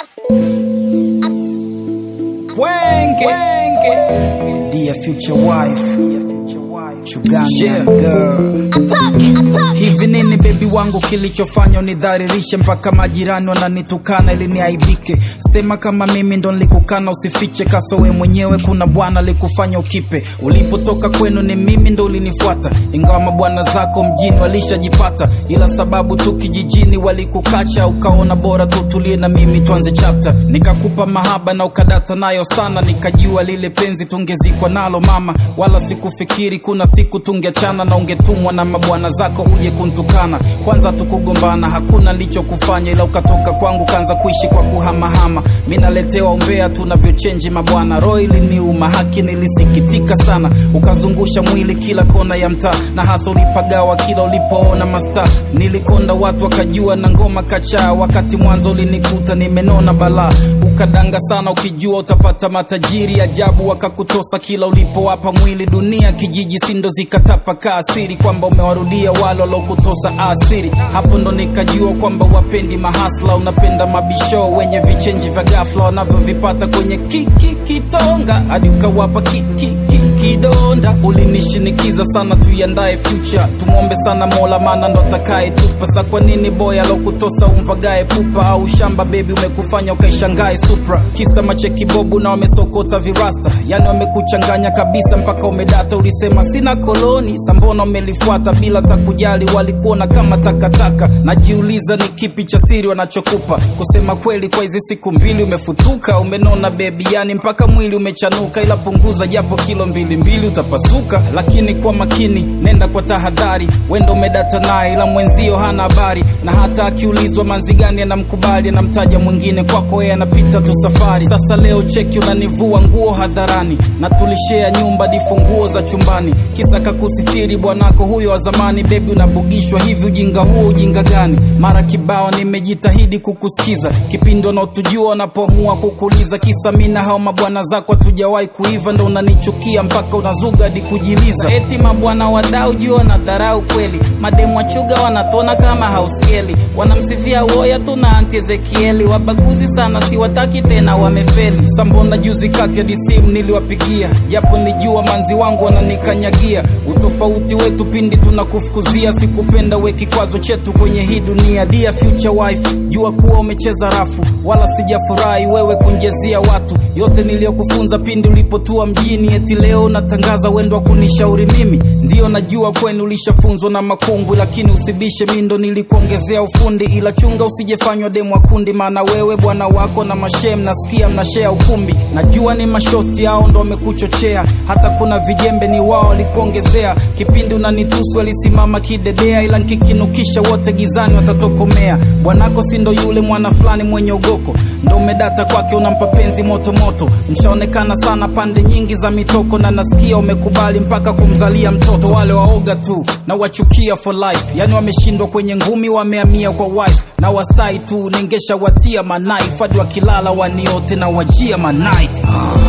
Wenge, dear future wife, Chuganga girl. Hivi nini baby wangu kilichofanya unidharirishe mpaka majirani wananitukana ili niaibike? Sema kama mimi ndo nilikukana usifiche, kaso we mwenyewe kuna bwana likufanya ukipe. Ulipotoka kwenu ni mimi ndo ulinifuata, ingawa mabwana zako mjini walishajipata, ila sababu tu kijijini walikukacha, ukaona bora tutulie na mimi tuanze chapter. Nikakupa mahaba na ukadata nayo sana, nikajua lile penzi tungezikwa nalo mama, wala sikufikiri kuna siku tungeachana na ungetumwa na mabwana zako uje kuntukana. Kwanza tukugombana hakuna nilichokufanya, ila ukatoka kwangu kaanza kuishi kwa kuhamahama. Mimi naletewa umbea tunavyochange mabwana, roho iliniuma, haki nilisikitika sana. Ukazungusha mwili kila kona ya mtaa, na hasa ulipagawa kila ulipoona masta. Nilikonda watu wakajua na ngoma kacha, wakati mwanzo ulinikuta nimenona bala. Ukadanga sana ukijua utapata matajiri ajabu, wakakutosa kila ulipowapa mwili. Dunia kijiji sindo zikatapa kaasiri kwamba umewarudia wale walokutosa asiri. Hapo ndo nikajua kwamba wapendi mahasla, unapenda mabisho wenye vichenji vya ghafla wanavyovipata kwenye kitonga, hadi ukawapa kidonda. Ulinishinikiza sana tuiandae future, tumuombe sana Mola maana ndo atakaye tupa. Sa kwa nini boy alokutosa umvagae pupa, au shamba baby umekufanya ukaishangae Supra? Kisa macheki bobu na wamesokota virasta, yani wamekuchanganya kabisa mpaka umedata. Ulisema sina koloni, sambona umelifuata bila takujali, walikuona kama takataka. Najiuliza ni kipi cha siri wanachokupa, kusema kweli kwa hizi siku mbili umefutuka. Umenona baby yani mpaka mwili umechanuka, ila punguza japo kilo 2 utapasuka. Lakini kwa makini nenda kwa tahadhari, wendo umedata naye ila mwenzio hana habari, na hata akiulizwa manzi gani anamkubali anamtaja mwingine, kwako yeye anapita tu safari. Sasa leo cheki unanivua nguo hadharani, na tulishare nyumba difunguo za chumbani, kisa kakusitiri bwanako huyo wa zamani. Baby unabugishwa hivi, ujinga huo ujinga gani? Mara kibao nimejitahidi kukusikiza, kipindi na utujua wanapoamua kukuliza. Kisa mimi na hao mabwana zako tujawahi kuiva, ndo unanichukia mpaka unazuga hadi kujiliza. Eti mabwana wadau jua na dharau kweli, mademu wachuga wanatona kama hauskeli, wanamsifia woya tu na Auntie Ezekieli. Wabaguzi sana siwataki tena wamefeli. Sambona juzi kati ya disimu niliwapigia, japo nijua manzi wangu wananikanyagia. Utofauti wetu pindi tunakufukuzia, sikupenda we kikwazo chetu kwenye hii dunia. Dear future wife, jua kuwa umecheza rafu, wala sijafurahi wewe kunjezia watu yote niliyokufunza pindi ulipotua mjini. Eti leo natangaza wendo wa kunishauri mimi, ndio najua kwenu ulishafunzwa na makungu, lakini usibishe mimi ndo nilikuongezea ufundi. Ila chunga usijefanywa demu wa kundi, maana wewe bwana wako na mashem nasikia mnashare ukumbi. Najua ni mashosti hao ndo wamekuchochea, hata kuna vijembe ni wao walikuongezea. Kipindi unanitusu walisimama kidedea, ila nkikinukisha wote gizani watatokomea. Bwanako si ndo yule mwana fulani mwenye ugoko, ndo umedata kwake unampa penzi moto moto. Mshaonekana sana pande nyingi za mitoko, na nasikia umekubali mpaka kumzalia mtoto. Wale waoga tu na wachukia for life, yani wameshindwa kwenye ngumi wamehamia kwa wife. Na wastai tu ningesha watia manaife, hadi wakilala waniote na wajia manight.